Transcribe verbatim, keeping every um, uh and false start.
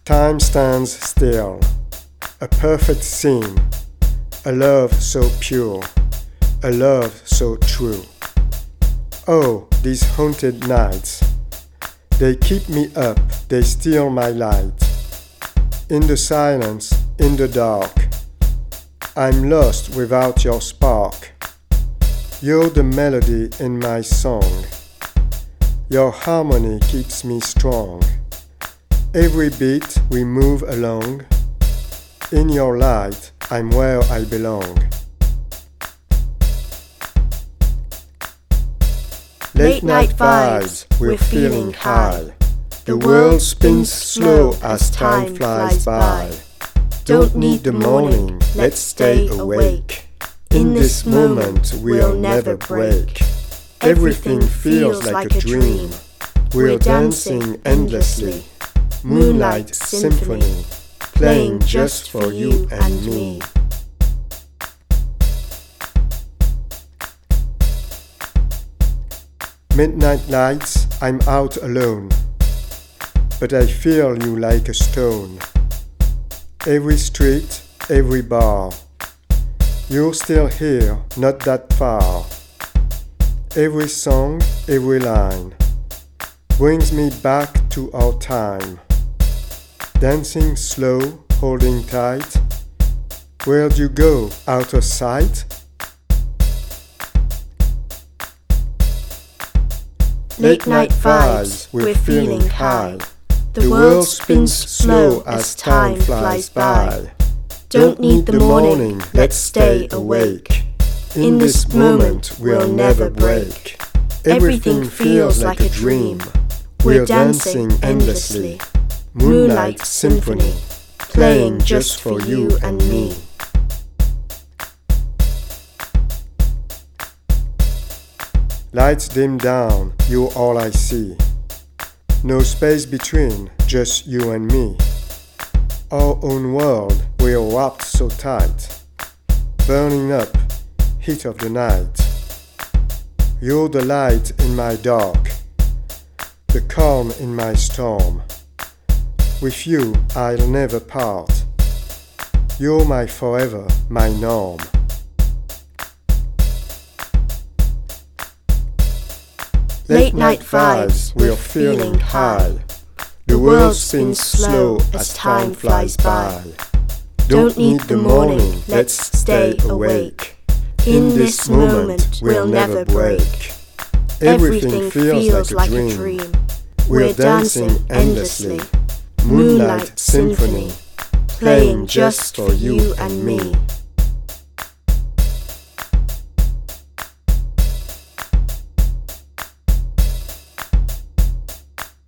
Time stands still, a perfect scene, a love so pure, a love so true. Oh, these haunted nights, they keep me up, they steal my light. In the silence, in the dark, I'm lost without your spark. You're the melody in my song, your harmony keeps me strong. Every beat we move along, in your light I'm where I belong. Late night vibes, we're feeling high. The world spins slow as time flies by. Don't need the morning, let's stay awake. In this moment we'll never break. Everything feels like a dream. We're dancing endlessly. Moonlight symphony, playing just for you and me. Midnight lights, I'm out alone, but I feel you like a stone. Every street, every bar, you're still here, not that far. Every song, every line, brings me back to our time. Dancing slow, holding tight. Where'd you go, out of sight? Late night vibes, we're feeling high. The world spins slow as time flies by. Don't need the morning, let's stay awake. In this moment we'll never break. Everything feels like a dream. We're dancing endlessly. Moonlight symphony, playing just for you and me. Lights dim down, you're all I see. No space between, just you and me. Our own world, we're wrapped so tight. Burning up, heat of the night. You're the light in my dark, the calm in my storm. With you, I'll never part. You're my forever, my norm. Late night vibes, we're feeling high. The world spins slow as time flies by. Don't need the morning, let's stay awake. In this moment we'll never break. Everything feels like a dream. We're dancing endlessly. Moonlight symphony, playing just for you and me.